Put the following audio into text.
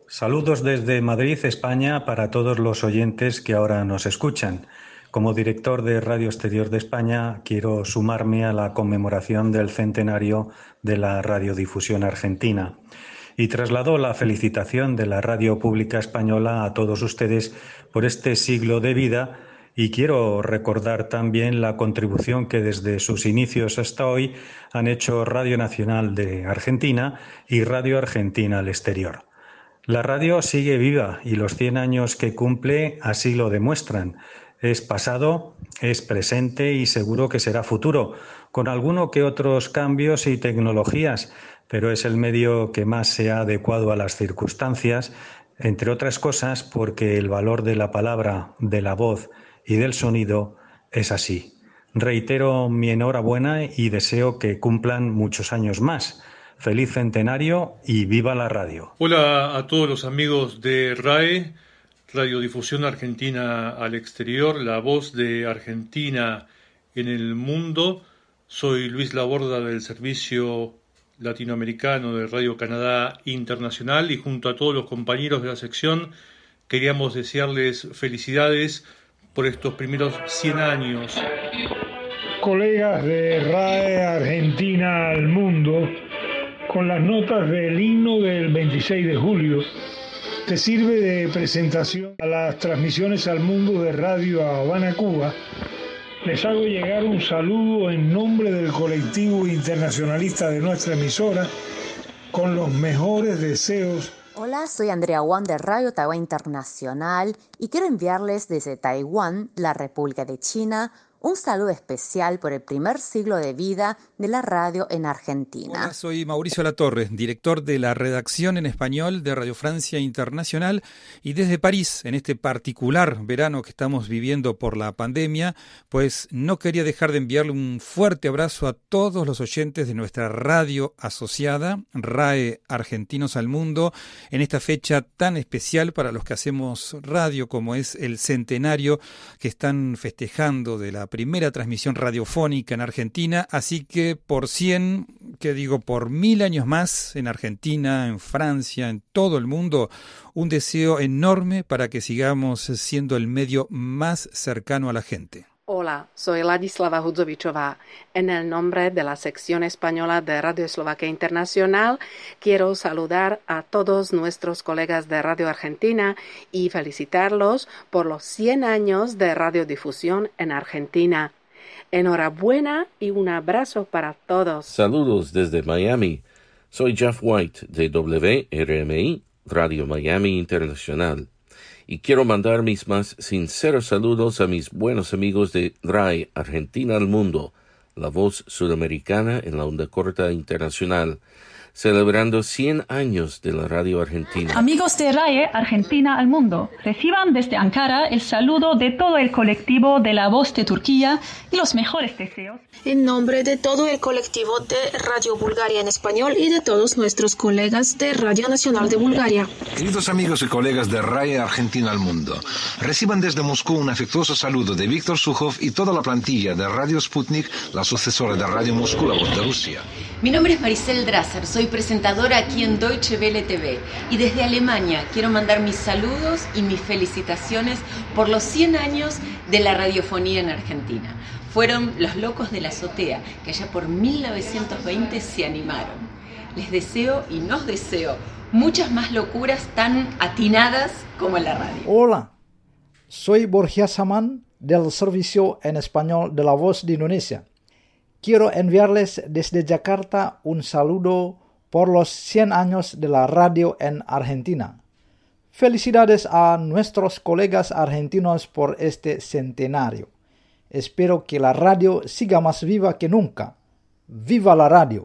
Saludos desde Madrid, España, para todos los oyentes que ahora nos escuchan. Como director de Radio Exterior de España, quiero sumarme a la conmemoración del centenario de la radiodifusión argentina. Y traslado la felicitación de la Radio Pública Española a todos ustedes por este siglo de vida, y quiero recordar también la contribución que desde sus inicios hasta hoy han hecho Radio Nacional de Argentina y Radio Argentina al Exterior. La radio sigue viva y los 100 años que cumple así lo demuestran. Es pasado, es presente y seguro que será futuro, con alguno que otros cambios y tecnologías, pero es el medio que más se ha adecuado a las circunstancias, entre otras cosas porque el valor de la palabra, de la voz y del sonido es así. Reitero mi enhorabuena y deseo que cumplan muchos años más. Feliz centenario y viva la radio. Hola a todos los amigos de RAE, Radiodifusión Argentina al Exterior, la voz de Argentina en el mundo. Soy Luis Laborda del Servicio Latinoamericano de Radio Canadá Internacional y junto a todos los compañeros de la sección queríamos desearles felicidades por estos primeros 100 años. Colegas de RAE Argentina al mundo, con las notas del himno del 26 de julio, que sirve de presentación a las transmisiones al mundo de Radio Habana, Cuba, les hago llegar un saludo en nombre del colectivo internacionalista de nuestra emisora, con los mejores deseos. Hola, soy Andrea Wang de Radio Taiwán Internacional y quiero enviarles desde Taiwán, la República de China, un saludo especial por el primer siglo de vida de la radio en Argentina. Hola, soy Mauricio Latorre, director de la redacción en español de Radio Francia Internacional, y desde París, en este particular verano que estamos viviendo por la pandemia, pues no quería dejar de enviarle un fuerte abrazo a todos los oyentes de nuestra radio asociada, RAE Argentinos al Mundo, en esta fecha tan especial para los que hacemos radio, como es el centenario que están festejando de la primera transmisión radiofónica en Argentina, así que por 100, por 1000 años más en Argentina, en Francia, en todo el mundo, un deseo enorme para que sigamos siendo el medio más cercano a la gente. Hola, soy Ladislava Hudzovičová. En el nombre de la sección española de Radio Eslovaquia Internacional, quiero saludar a todos nuestros colegas de Radio Argentina y felicitarlos por los 100 años de radiodifusión en Argentina. Enhorabuena y un abrazo para todos. Saludos desde Miami. Soy Jeff White de WRMI, Radio Miami Internacional. Y quiero mandar mis más sinceros saludos a mis buenos amigos de RAE Argentina al Mundo, la voz sudamericana en la onda corta internacional, celebrando 100 años de la radio argentina. Amigos de RAE Argentina al Mundo, reciban desde Ankara el saludo de todo el colectivo de La Voz de Turquía y los mejores deseos. En nombre de todo el colectivo de Radio Bulgaria en español y de todos nuestros colegas de Radio Nacional de Bulgaria. Queridos amigos y colegas de RAE Argentina al Mundo, reciban desde Moscú un afectuoso saludo de Víctor Sukhov y toda la plantilla de Radio Sputnik, la sucesora de Radio Moscú, la voz de Rusia. Mi nombre es Maricel Drasser, soy presentadora aquí en Deutsche Welle TV y desde Alemania quiero mandar mis saludos y mis felicitaciones por los 100 años de la radiofonía en Argentina. Fueron los locos de la azotea que allá por 1920 se animaron. Les deseo y nos deseo muchas más locuras tan atinadas como en la radio. Hola, soy Borja Saman del Servicio en Español de La Voz de Indonesia. Quiero enviarles desde Yakarta un saludo por los 100 años de la radio en Argentina. Felicidades a nuestros colegas argentinos por este centenario. Espero que la radio siga más viva que nunca. ¡Viva la radio!